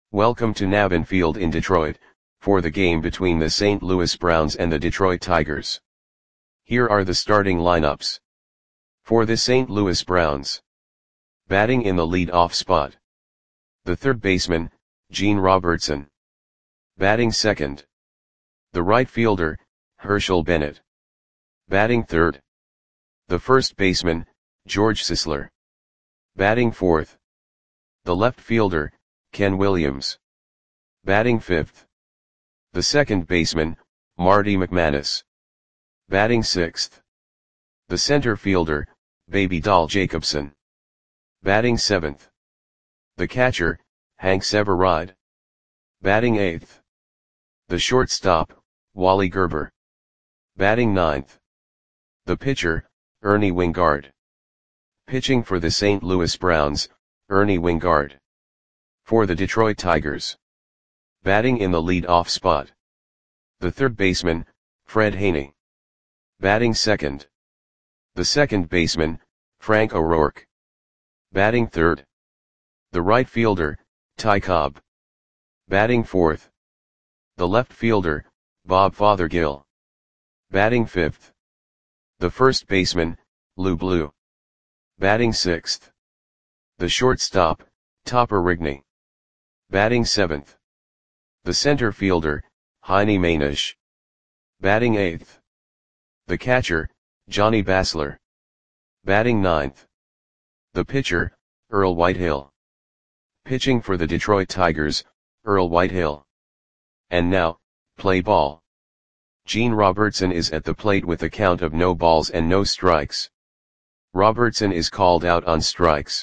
Welcome to Navin Field in Detroit, for the game between the St. Louis Browns and the Detroit Tigers. Here are the starting lineups. For the St. Louis Browns. Batting in the lead-off spot. The third baseman, Gene Robertson. Batting second. The right fielder, Herschel Bennett. Batting third. The first baseman, George Sisler. Batting fourth. The left fielder, Ken Williams. Batting fifth. The second baseman, Marty McManus. Batting sixth. The center fielder, Baby Doll Jacobson. Batting seventh. The catcher, Hank Severide. Batting eighth. The shortstop, Wally Gerber. Batting ninth. The pitcher, Ernie Wingard. Pitching for the St. Louis Browns, Ernie Wingard. For the Detroit Tigers. Batting in the lead-off spot. The third baseman, Fred Haney. Batting second. The second baseman, Frank O'Rourke. Batting third. The right fielder, Ty Cobb. Batting fourth. The left fielder, Bob Fothergill. Batting fifth. The first baseman, Lou Blue. Batting sixth. The shortstop, Topper Rigney. Batting seventh. The center fielder, Heine Manish. Batting eighth. The catcher, Johnny Basler. Batting ninth. The pitcher, Earl Whitehill. Pitching for the Detroit Tigers, Earl Whitehill. And now, play ball. Gene Robertson is at the plate with a count of no balls and no strikes. Robertson is called out on strikes.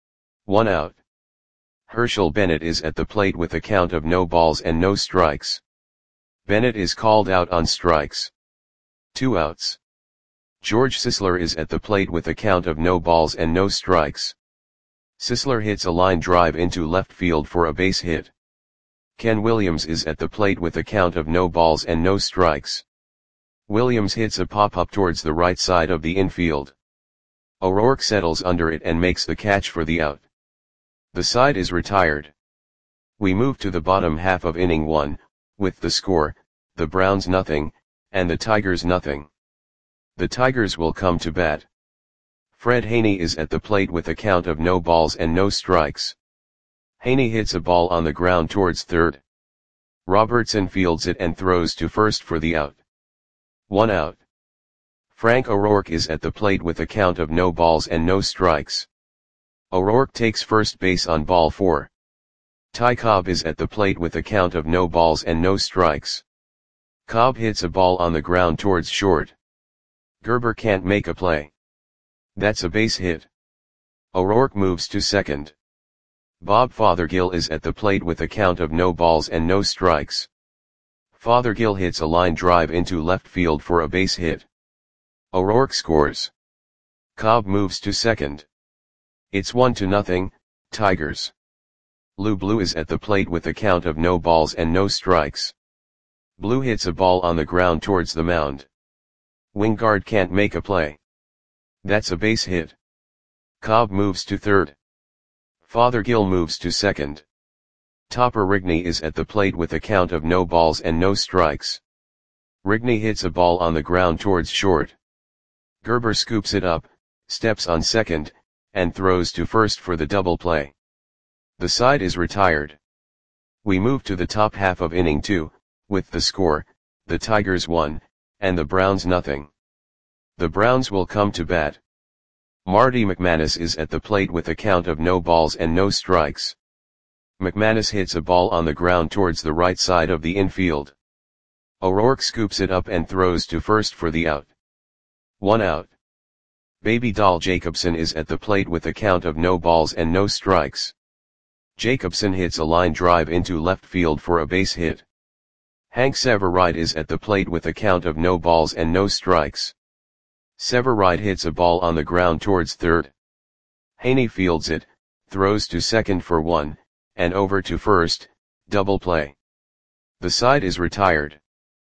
1 out. Herschel Bennett is at the plate with a count of no balls and no strikes. Bennett is called out on strikes. 2 outs. George Sisler is at the plate with a count of no balls and no strikes. Sisler hits a line drive into left field for a base hit. Ken Williams is at the plate with a count of no balls and no strikes. Williams hits a pop-up towards the right side of the infield. O'Rourke settles under it and makes the catch for the out. The side is retired. We move to the bottom half of inning 1, with the score, the Browns nothing, and the Tigers nothing. The Tigers will come to bat. Fred Haney is at the plate with a count of no balls and no strikes. Haney hits a ball on the ground towards third. Robertson fields it and throws to first for the out. 1 out. Frank O'Rourke is at the plate with a count of no balls and no strikes. O'Rourke takes first base on ball 4. Ty Cobb is at the plate with a count of no balls and no strikes. Cobb hits a ball on the ground towards short. Gerber can't make a play. That's a base hit. O'Rourke moves to second. Bob Fothergill is at the plate with a count of no balls and no strikes. Fothergill hits a line drive into left field for a base hit. O'Rourke scores. Cobb moves to second. It's 1-0, Tigers. Lou Blue is at the plate with a count of no balls and no strikes. Blue hits a ball on the ground towards the mound. Wingard can't make a play. That's a base hit. Cobb moves to third. Fothergill moves to second. Topper Rigney is at the plate with a count of no balls and no strikes. Rigney hits a ball on the ground towards short. Gerber scoops it up, steps on second, and throws to first for the double play. The side is retired. We move to the top half of inning 2, with the score, the Tigers 1, and the Browns nothing. The Browns will come to bat. Marty McManus is at the plate with a count of no balls and no strikes. McManus hits a ball on the ground towards the right side of the infield. O'Rourke scoops it up and throws to first for the out. 1 out. Baby Doll Jacobson is at the plate with a count of no balls and no strikes. Jacobson hits a line drive into left field for a base hit. Hank Severide is at the plate with a count of no balls and no strikes. Severide hits a ball on the ground towards third. Haney fields it, throws to second for 1, and over to first, double play. The side is retired.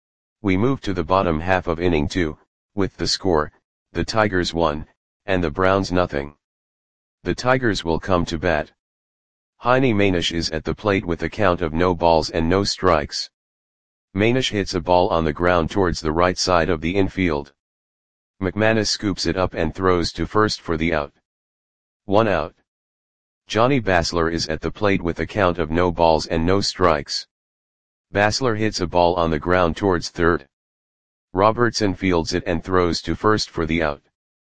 We move to the bottom half of inning 2, with the score, the Tigers 1, and the Browns nothing. The Tigers will come to bat. Heine Manish is at the plate with a count of no balls and no strikes. Manish hits a ball on the ground towards the right side of the infield. McManus scoops it up and throws to first for the out. 1 out. Johnny Basler is at the plate with a count of no balls and no strikes. Basler hits a ball on the ground towards third. Robertson fields it and throws to first for the out.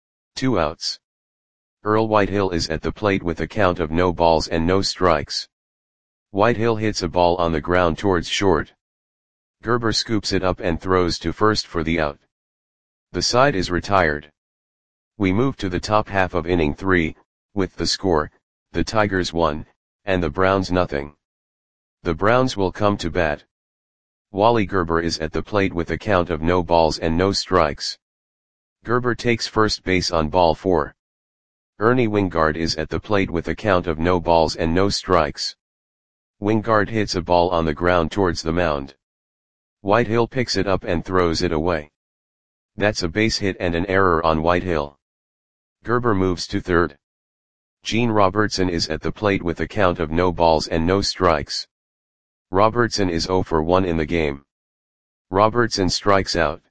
2 outs. Earl Whitehill is at the plate with a count of no balls and no strikes. Whitehill hits a ball on the ground towards short. Gerber scoops it up and throws to first for the out. The side is retired. We move to the top half of inning 3, with the score, the Tigers 1, and the Browns nothing. The Browns will come to bat. Wally Gerber is at the plate with a count of no balls and no strikes. Gerber takes first base on ball 4. Ernie Wingard is at the plate with a count of no balls and no strikes. Wingard hits a ball on the ground towards the mound. Whitehill picks it up and throws it away. That's a base hit and an error on Whitehill. Gerber moves to third. Gene Robertson is at the plate with a count of no balls and no strikes. Robertson is 0 for 1 in the game. Robertson strikes out.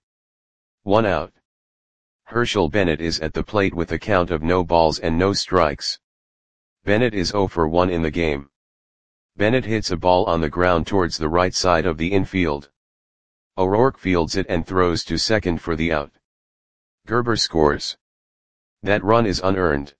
1 out. Herschel Bennett is at the plate with a count of no balls and no strikes. Bennett is 0 for 1 in the game. Bennett hits a ball on the ground towards the right side of the infield. O'Rourke fields it and throws to second for the out. Gerber scores. That run is unearned.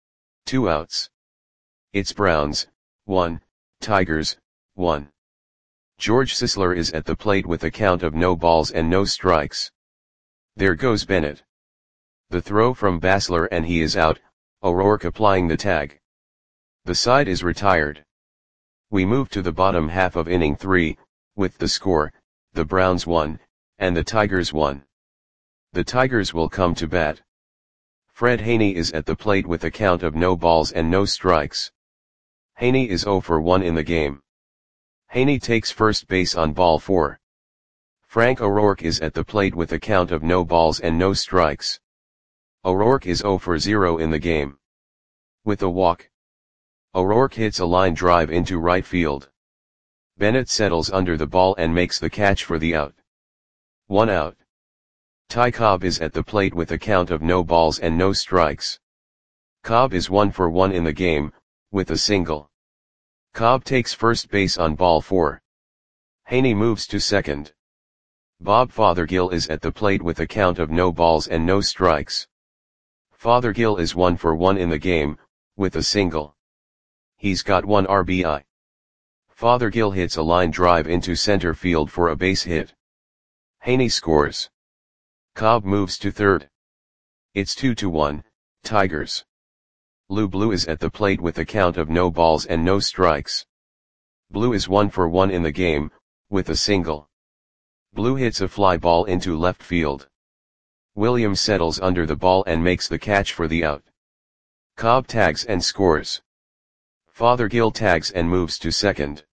2 outs. It's Browns, 1, Tigers, 1. George Sisler is at the plate with a count of no balls and no strikes. There goes Bennett. The throw from Basler and he is out, O'Rourke applying the tag. The side is retired. We move to the bottom half of inning 3, with the score, the Browns 1, and the Tigers 1. The Tigers will come to bat. Fred Haney is at the plate with a count of no balls and no strikes. Haney is 0 for 1 in the game. Haney takes first base on ball 4. Frank O'Rourke is at the plate with a count of no balls and no strikes. O'Rourke is 0 for 0 in the game. With a walk. O'Rourke hits a line drive into right field. Bennett settles under the ball and makes the catch for the out. 1 out. Ty Cobb is at the plate with a count of no balls and no strikes. Cobb is 1 for 1 in the game, with a single. Cobb takes first base on ball 4. Haney moves to second. Bob Fothergill is at the plate with a count of no balls and no strikes. Fothergill is 1 for 1 in the game, with a single. He's got 1 RBI. Fothergill hits a line drive into center field for a base hit. Haney scores. Cobb moves to third. It's 2-1, Tigers. Lou Blue is at the plate with a count of no balls and no strikes. Blue is 1 for 1 in the game, with a single. Blue hits a fly ball into left field. Williams settles under the ball and makes the catch for the out. Cobb tags and scores. Fothergill tags and moves to second.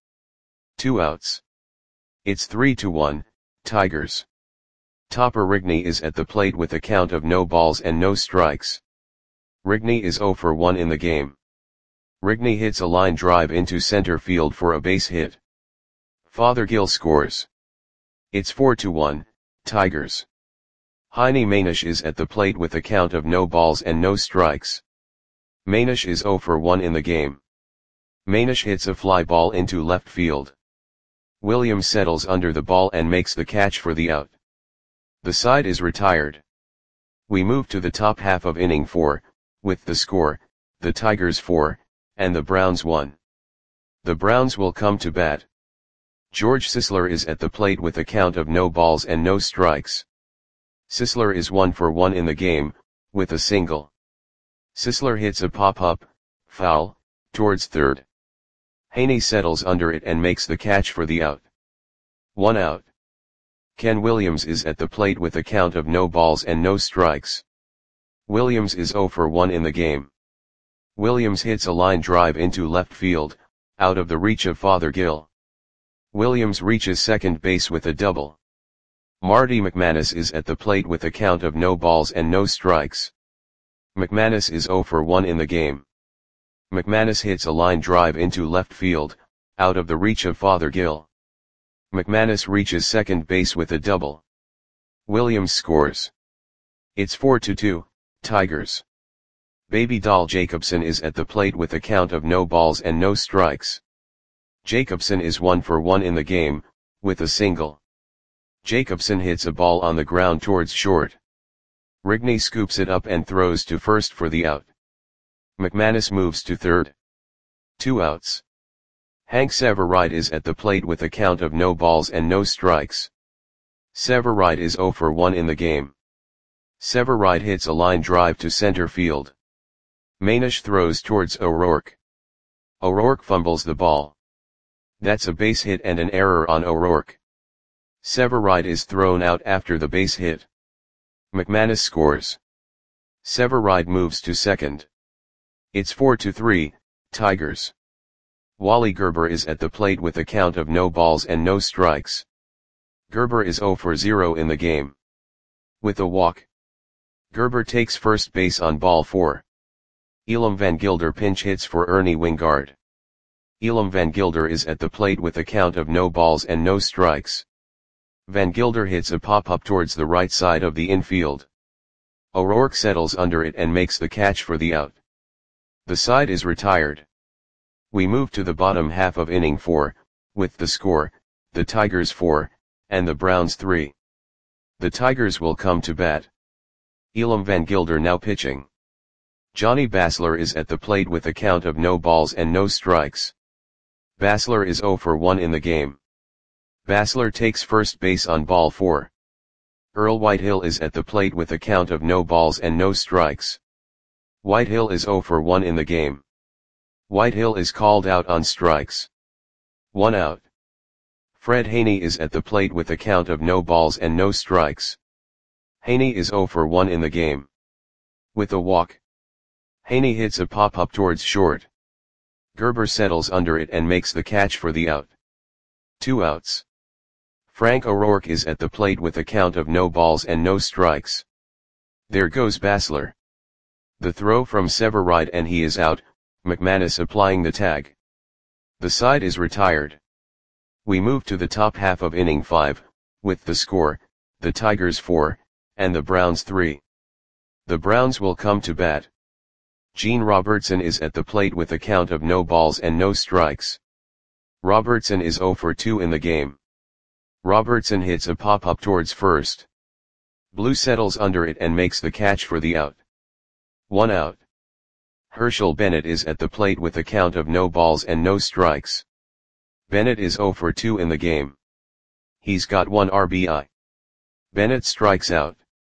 2 outs. It's 3-1, Tigers. Topper Rigney is at the plate with a count of no balls and no strikes. Rigney is 0 for 1 in the game. Rigney hits a line drive into center field for a base hit. Fothergill scores. It's 4-1, Tigers. Heine Manish is at the plate with a count of no balls and no strikes. Manish is 0 for 1 in the game. Manish hits a fly ball into left field. Williams settles under the ball and makes the catch for the out. The side is retired. We move to the top half of inning 4, with the score, the Tigers 4, and the Browns 1. The Browns will come to bat. George Sisler is at the plate with a count of no balls and no strikes. Sisler is 1 for 1 in the game, with a single. Sisler hits a pop-up, foul, towards third. Haney settles under it and makes the catch for the out. 1 out. Ken Williams is at the plate with a count of no balls and no strikes. Williams is 0 for 1 in the game. Williams hits a line drive into left field, out of the reach of Fothergill. Williams reaches second base with a double. Marty McManus is at the plate with a count of no balls and no strikes. McManus is 0 for 1 in the game. McManus hits a line drive into left field, out of the reach of Fothergill. McManus reaches second base with a double. Williams scores. It's 4-2, Tigers. Baby Doll Jacobson is at the plate with a count of no balls and no strikes. Jacobson is 1 for 1 in the game, with a single. Jacobson hits a ball on the ground towards short. Rigney scoops it up and throws to first for the out. McManus moves to third. 2 outs. Hank Severide is at the plate with a count of no balls and no strikes. Severide is 0 for 1 in the game. Severide hits a line drive to center field. Manish throws towards O'Rourke. O'Rourke fumbles the ball. That's a base hit and an error on O'Rourke. Severide is thrown out after the base hit. McManus scores. Severide moves to second. It's 4-3, Tigers. Wally Gerber is at the plate with a count of no balls and no strikes. Gerber is 0 for 0 in the game. With a walk. Gerber takes first base on ball 4. Elam Van Gilder pinch hits for Ernie Wingard. Elam Van Gilder is at the plate with a count of no balls and no strikes. Van Gilder hits a pop-up towards the right side of the infield. O'Rourke settles under it and makes the catch for the out. The side is retired. We move to the bottom half of inning 4, with the score, the Tigers 4, and the Browns 3. The Tigers will come to bat. Elam Van Gilder now pitching. Johnny Basler is at the plate with a count of no balls and no strikes. Basler is 0 for 1 in the game. Basler takes first base on ball 4. Earl Whitehill is at the plate with a count of no balls and no strikes. Whitehill is 0 for 1 in the game. Whitehill is called out on strikes. 1 out. Fred Haney is at the plate with a count of no balls and no strikes. Haney is 0 for 1 in the game. With a walk. Haney hits a pop-up towards short. Gerber settles under it and makes the catch for the out. 2 outs. Frank O'Rourke is at the plate with a count of no balls and no strikes. There goes Basler. The throw from Severide and he is out, McManus applying the tag. The side is retired. We move to the top half of inning 5, with the score, the Tigers 4, and the Browns 3. The Browns will come to bat. Gene Robertson is at the plate with a count of no balls and no strikes. Robertson is 0 for 2 in the game. Robertson hits a pop-up towards first. Blue settles under it and makes the catch for the out. 1 out. Herschel Bennett is at the plate with a count of no balls and no strikes. Bennett is 0 for 2 in the game. He's got 1 RBI. Bennett strikes out.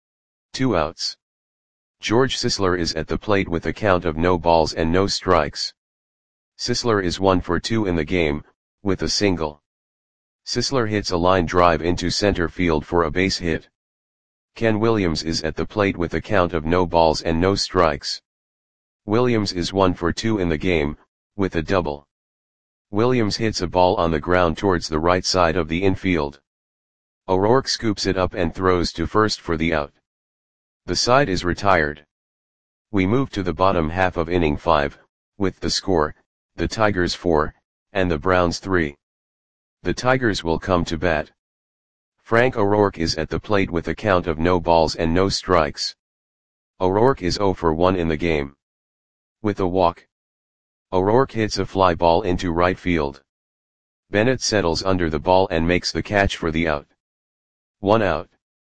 2 outs. George Sisler is at the plate with a count of no balls and no strikes. Sisler is 1 for 2 in the game, with a single. Sisler hits a line drive into center field for a base hit. Ken Williams is at the plate with a count of no balls and no strikes. Williams is 1 for 2 in the game, with a double. Williams hits a ball on the ground towards the right side of the infield. O'Rourke scoops it up and throws to first for the out. The side is retired. We move to the bottom half of inning 5, with the score, the Tigers 4, and the Browns 3. The Tigers will come to bat. Frank O'Rourke is at the plate with a count of no balls and no strikes. O'Rourke is 0 for 1 in the game. With a walk. O'Rourke hits a fly ball into right field. Bennett settles under the ball and makes the catch for the out. 1 out.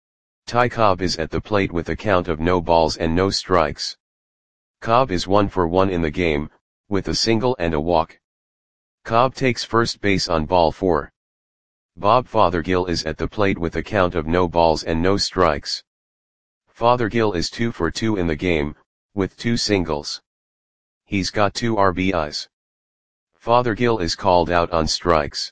Ty Cobb is at the plate with a count of no balls and no strikes. Cobb is 1 for 1 in the game, with a single and a walk. Cobb takes first base on ball 4. Bob Fothergill is at the plate with a count of no balls and no strikes. Fothergill is 2 for 2 in the game, with 2 singles. He's got 2 RBIs. Fothergill is called out on strikes.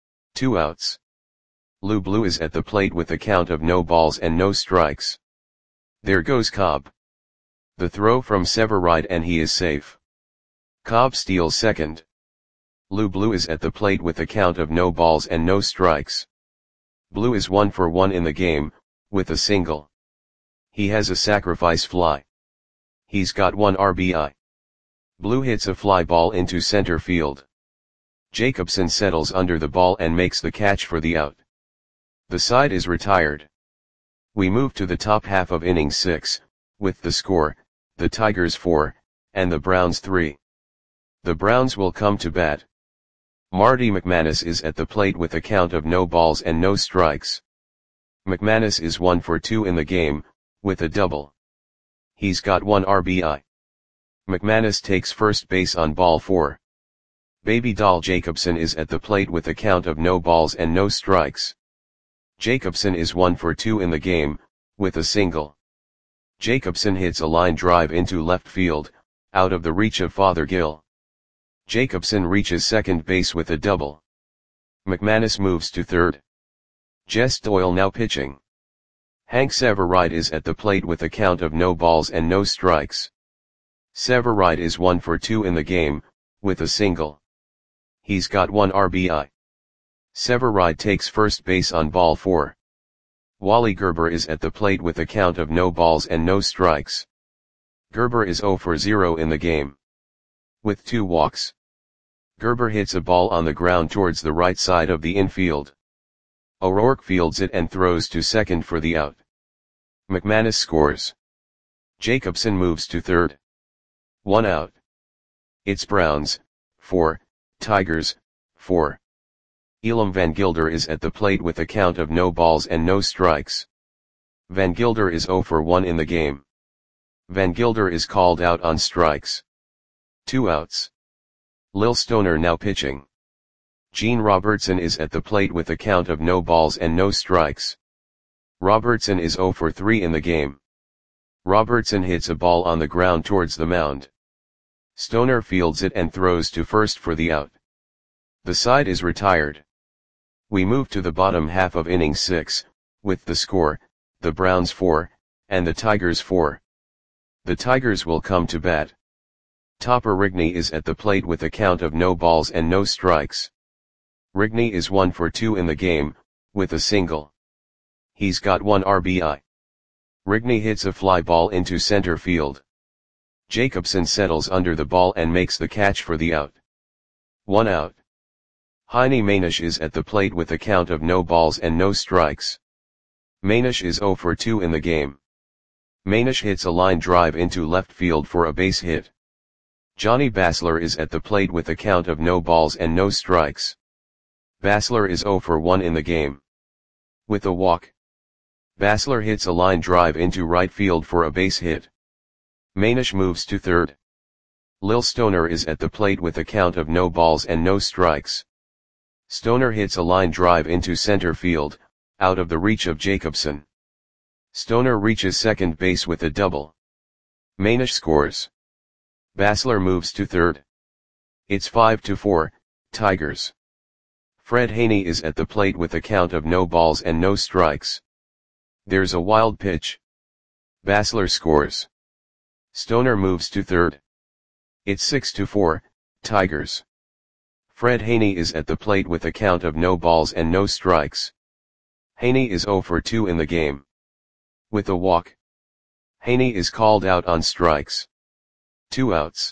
2 outs. Lou Blue is at the plate with a count of no balls and no strikes. There goes Cobb. The throw from Severide and he is safe. Cobb steals second. Lou Blue is at the plate with a count of no balls and no strikes. Blue is 1 for 1 in the game, with a single. He has a sacrifice fly. He's got 1 RBI. Blue hits a fly ball into center field. Jacobson settles under the ball and makes the catch for the out. The side is retired. We move to the top half of inning 6, with the score, the Tigers 4, and the Browns 3. The Browns will come to bat. Marty McManus is at the plate with a count of no balls and no strikes. McManus is 1 for 2 in the game, with a double. He's got 1 RBI. McManus takes first base on ball 4. Baby doll Jacobson is at the plate with a count of no balls and no strikes. Jacobson is 1 for 2 in the game, with a single. Jacobson hits a line drive into left field, out of the reach of Fothergill. Jacobson reaches second base with a double. McManus moves to third. Jess Doyle now pitching. Hank Severide is at the plate with a count of no balls and no strikes. Severide is 1 for 2 in the game, with a single. He's got 1 RBI. Severide takes first base on ball 4. Wally Gerber is at the plate with a count of no balls and no strikes. Gerber is 0 for 0 in the game. With 2 walks. Gerber hits a ball on the ground towards the right side of the infield. O'Rourke fields it and throws to second for the out. McManus scores. Jacobson moves to third. 1 out. It's Browns, 4, Tigers, 4. Elam Van Gilder is at the plate with a count of no balls and no strikes. Van Gilder is 0 for 1 in the game. Van Gilder is called out on strikes. 2 outs. Lil Stoner now pitching. Gene Robertson is at the plate with a count of no balls and no strikes. Robertson is 0 for 3 in the game. Robertson hits a ball on the ground towards the mound. Stoner fields it and throws to first for the out. The side is retired. We move to the bottom half of inning 6, with the score, the Browns 4, and the Tigers 4. The Tigers will come to bat. Topper Rigney is at the plate with a count of no balls and no strikes. Rigney is 1 for 2 in the game, with a single. He's got 1 RBI. Rigney hits a fly ball into center field. Jacobson settles under the ball and makes the catch for the out. 1 out. Heine Manish is at the plate with a count of no balls and no strikes. Manish is 0 for 2 in the game. Manish hits a line drive into left field for a base hit. Johnny Basler is at the plate with a count of no balls and no strikes. Basler is 0 for 1 in the game. With a walk. Basler hits a line drive into right field for a base hit. Manish moves to third. Lil Stoner is at the plate with a count of no balls and no strikes. Stoner hits a line drive into center field, out of the reach of Jacobson. Stoner reaches second base with a double. Manish scores. Basler moves to third. It's 5-4, Tigers. Fred Haney is at the plate with a count of no balls and no strikes. There's a wild pitch. Basler scores. Stoner moves to third. It's 6-4, Tigers. Fred Haney is at the plate with a count of no balls and no strikes. Haney is 0 for 2 in the game. With a walk. Haney is called out on strikes. 2 outs.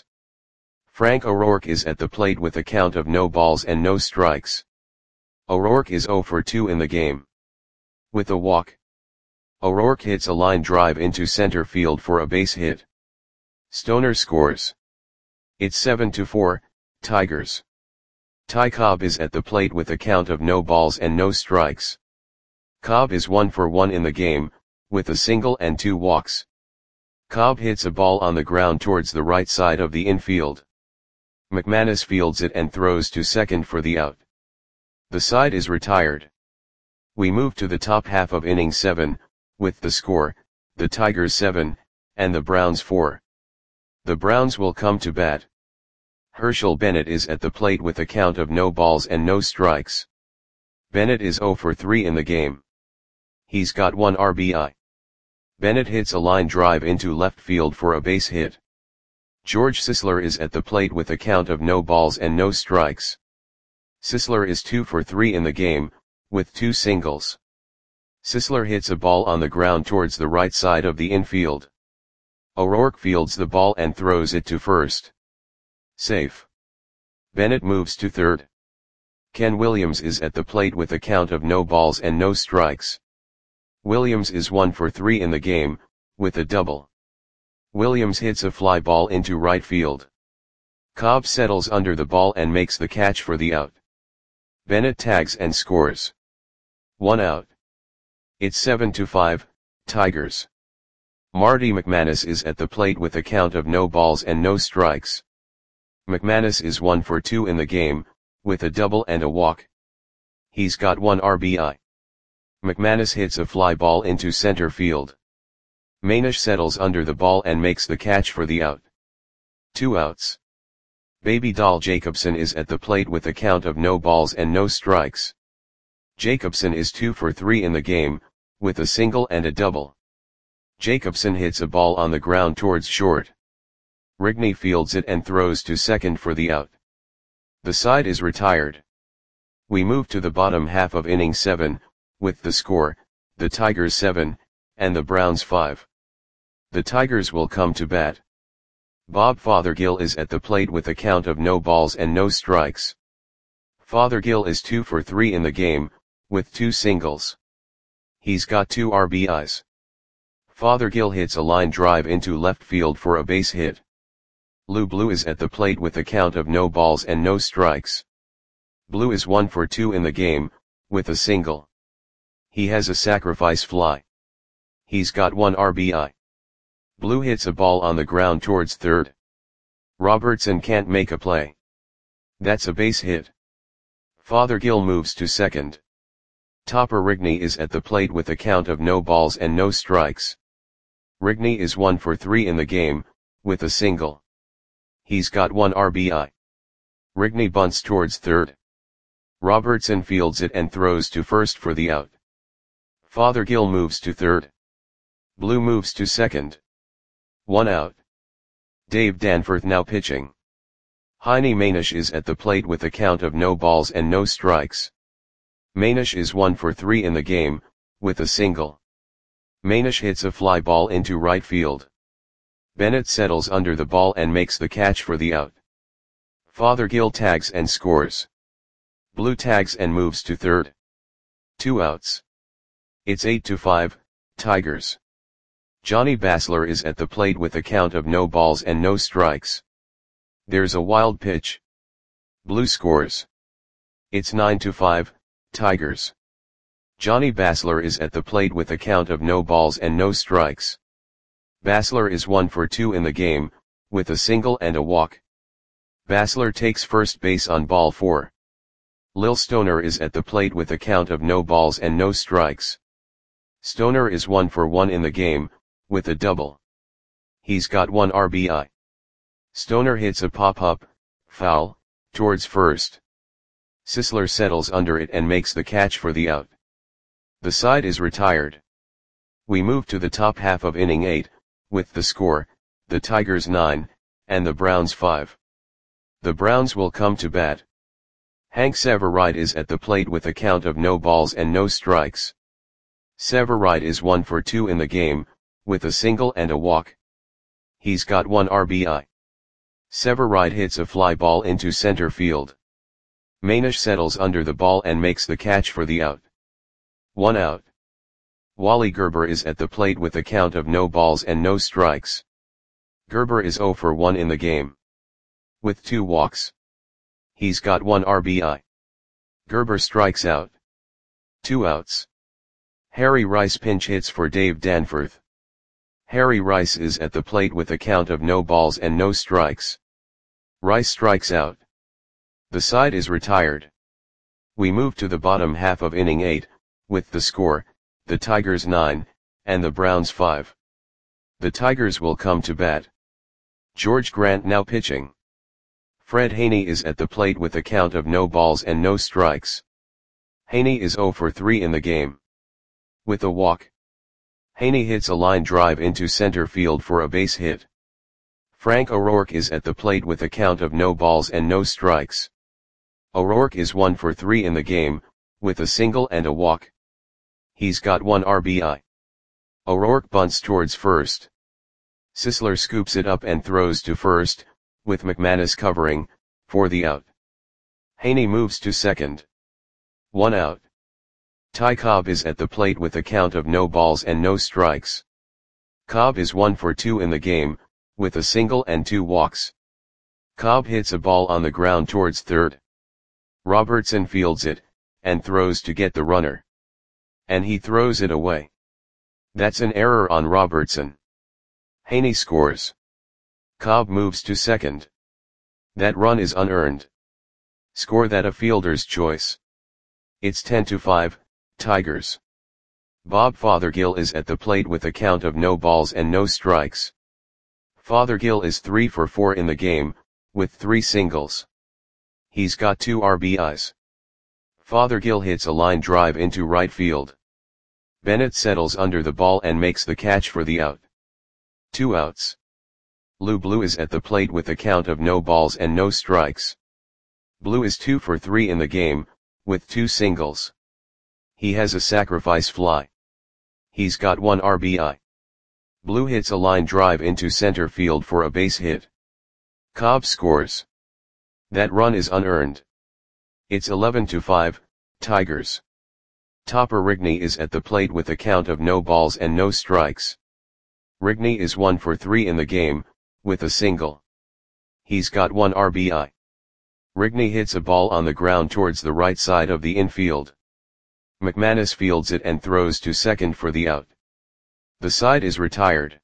Frank O'Rourke is at the plate with a count of no balls and no strikes. O'Rourke is 0 for 2 in the game. With a walk. O'Rourke hits a line drive into center field for a base hit. Stoner scores. It's 7-4, Tigers. Ty Cobb is at the plate with a count of no balls and no strikes. Cobb is 1 for 1 in the game, with a single and 2 walks. Cobb hits a ball on the ground towards the right side of the infield. McManus fields it and throws to second for the out. The side is retired. We move to the top half of inning 7, with the score, the Tigers 7, and the Browns 4. The Browns will come to bat. Herschel Bennett is at the plate with a count of no balls and no strikes. Bennett is 0 for 3 in the game. He's got 1 RBI. Bennett hits a line drive into left field for a base hit. George Sisler is at the plate with a count of no balls and no strikes. Sisler is 2 for 3 in the game, with 2 singles. Sisler hits a ball on the ground towards the right side of the infield. O'Rourke fields the ball and throws it to first. Safe. Bennett moves to third. Ken Williams is at the plate with a count of no balls and no strikes. Williams is 1 for 3 in the game, with a double. Williams hits a fly ball into right field. Cobb settles under the ball and makes the catch for the out. Bennett tags and scores. 1 out. It's 7-5, Tigers. Marty McManus is at the plate with a count of no balls and no strikes. McManus is 1 for 2 in the game, with a double and a walk. He's got 1 RBI. McManus hits a fly ball into center field. Manish settles under the ball and makes the catch for the out. 2 outs. Baby Doll Jacobson is at the plate with a count of no balls and no strikes. Jacobson is 2 for 3 in the game, with a single and a double. Jacobson hits a ball on the ground towards short. Rigney fields it and throws to second for the out. The side is retired. We move to the bottom half of inning 7, with the score, the Tigers 7, and the Browns 5. The Tigers will come to bat. Bob Fothergill is at the plate with a count of no balls and no strikes. Fothergill is 2 for 3 in the game, with 2 singles. He's got 2 RBIs. Fothergill hits a line drive into left field for a base hit. Lou Blue is at the plate with a count of no balls and no strikes. Blue is 1 for 2 in the game, with a single. He has a sacrifice fly. He's got 1 RBI. Blue hits a ball on the ground towards third. Robertson can't make a play. That's a base hit. Fothergill moves to second. Topper Rigney is at the plate with a count of no balls and no strikes. Rigney is 1 for 3 in the game, with a single. He's got 1 RBI. Rigney bunts towards third. Robertson fields it and throws to first for the out. Fothergill moves to third. Blue moves to second. 1 out. Dave Danforth now pitching. Heine Manish is at the plate with a count of no balls and no strikes. Manish is 1 for 3 in the game, with a single. Manish hits a fly ball into right field. Bennett settles under the ball and makes the catch for the out. Fothergill tags and scores. Blue tags and moves to third. 2 outs. It's 8-5, Tigers. Johnny Basler is at the plate with a count of no balls and no strikes. There's a wild pitch. Blue scores. It's 9-5, Tigers. Johnny Basler is at the plate with a count of no balls and no strikes. Basler is 1 for 2 in the game, with a single and a walk. Basler takes first base on ball 4. Lil Stoner is at the plate with a count of no balls and no strikes. Stoner is 1 for 1 in the game, with a double. He's got 1 RBI. Stoner hits a pop-up, foul, towards first. Sisler settles under it and makes the catch for the out. The side is retired. We move to the top half of inning 8, with the score, the Tigers 9, and the Browns 5. The Browns will come to bat. Hank Severide is at the plate with a count of no balls and no strikes. Severide is 1 for 2 in the game, with a single and a walk. He's got 1 RBI. Severide hits a fly ball into center field. Manish settles under the ball and makes the catch for the out. 1 out. Wally Gerber is at the plate with a count of no balls and no strikes. Gerber is 0 for 1 in the game, with 2 walks. He's got 1 RBI. Gerber strikes out. 2 outs. Harry Rice pinch hits for Dave Danforth. Harry Rice is at the plate with a count of no balls and no strikes. Rice strikes out. The side is retired. We move to the bottom half of inning 8, with the score, the Tigers 9, and the Browns 5. The Tigers will come to bat. George Grant now pitching. Fred Haney is at the plate with a count of no balls and no strikes. Haney is 0 for 3 in the game, with a walk. Haney hits a line drive into center field for a base hit. Frank O'Rourke is at the plate with a count of no balls and no strikes. O'Rourke is 1 for 3 in the game, with a single and a walk. He's got 1 RBI. O'Rourke bunts towards first. Sisler scoops it up and throws to first, with McManus covering, for the out. Haney moves to second. 1 out. Ty Cobb is at the plate with a count of no balls and no strikes. Cobb is 1 for 2 in the game, with a single and 2 walks. Cobb hits a ball on the ground towards third. Robertson fields it, and throws to get the runner. And he throws it away. That's an error on Robertson. Haney scores. Cobb moves to second. That run is unearned. Score that a fielder's choice. It's 10-5, Tigers. Bob Fothergill is at the plate with a count of no balls and no strikes. Fothergill is 3 for 4 in the game, with 3 singles. He's got 2 RBIs. Fothergill hits a line drive into right field. Bennett settles under the ball and makes the catch for the out. 2 outs. Lou Blue is at the plate with a count of no balls and no strikes. Blue is 2 for 3 in the game, with 2 singles. He has a sacrifice fly. He's got 1 RBI. Blue hits a line drive into center field for a base hit. Cobb scores. That run is unearned. It's 11-5, Tigers. Topper Rigney is at the plate with a count of no balls and no strikes. Rigney is 1 for 3 in the game, with a single. He's got 1 RBI. Rigney hits a ball on the ground towards the right side of the infield. McManus fields it and throws to second for the out. The side is retired.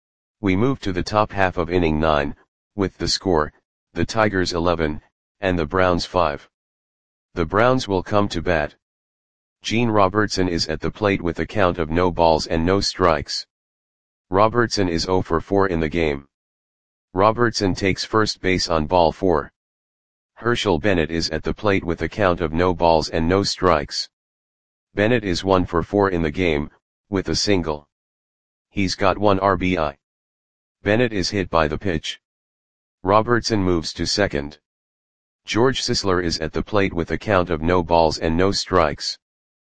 We move to the top half of inning 9, with the score, the Tigers 11, and the Browns 5. The Browns will come to bat. Gene Robertson is at the plate with a count of no balls and no strikes. Robertson is 0 for 4 in the game. Robertson takes first base on ball 4. Herschel Bennett is at the plate with a count of no balls and no strikes. Bennett is 1 for 4 in the game, with a single. He's got 1 RBI. Bennett is hit by the pitch. Robertson moves to second. George Sisler is at the plate with a count of no balls and no strikes.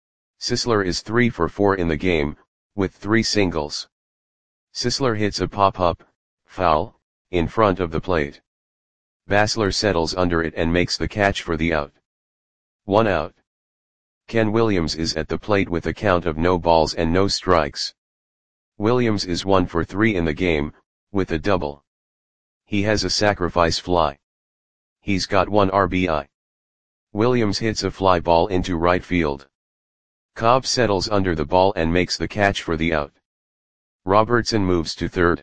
Sisler is 3 for 4 in the game, with 3 singles. Sisler hits a pop-up, foul, in front of the plate. Basler settles under it and makes the catch for the out. 1 out. Ken Williams is at the plate with a count of no balls and no strikes. Williams is 1 for 3 in the game, with a double. He has a sacrifice fly. He's got 1 RBI. Williams hits a fly ball into right field. Cobb settles under the ball and makes the catch for the out. Robertson moves to third.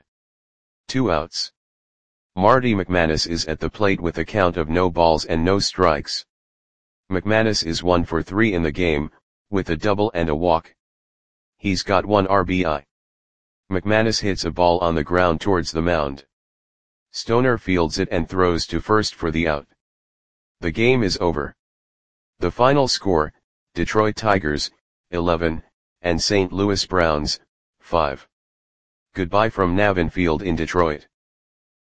2 outs. Marty McManus is at the plate with a count of no balls and no strikes. McManus is 1 for 3 in the game, with a double and a walk. He's got 1 RBI. McManus hits a ball on the ground towards the mound. Stoner fields it and throws to first for the out. The game is over. The final score, Detroit Tigers, 11, and St. Louis Browns, 5. Goodbye from Navin Field in Detroit.